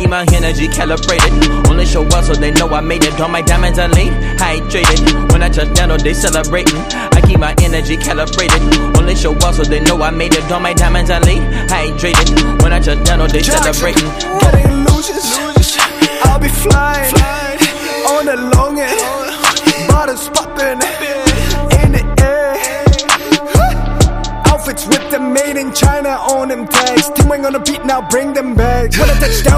keep my energy calibrated. Only show up so they know I made it. All my diamonds are lean, hydrated. When I touch down, oh, they celebrating. I keep my energy calibrated. Only show up so they know I made it. All my diamonds are lean, hydrated. When I touch down, oh, they celebrating. Getting illusions, I'll be flying on the long end. Bottles popping in the air. Outfits with them made in China on them tags. Team wing on the beat now, bring them back. When I touch down,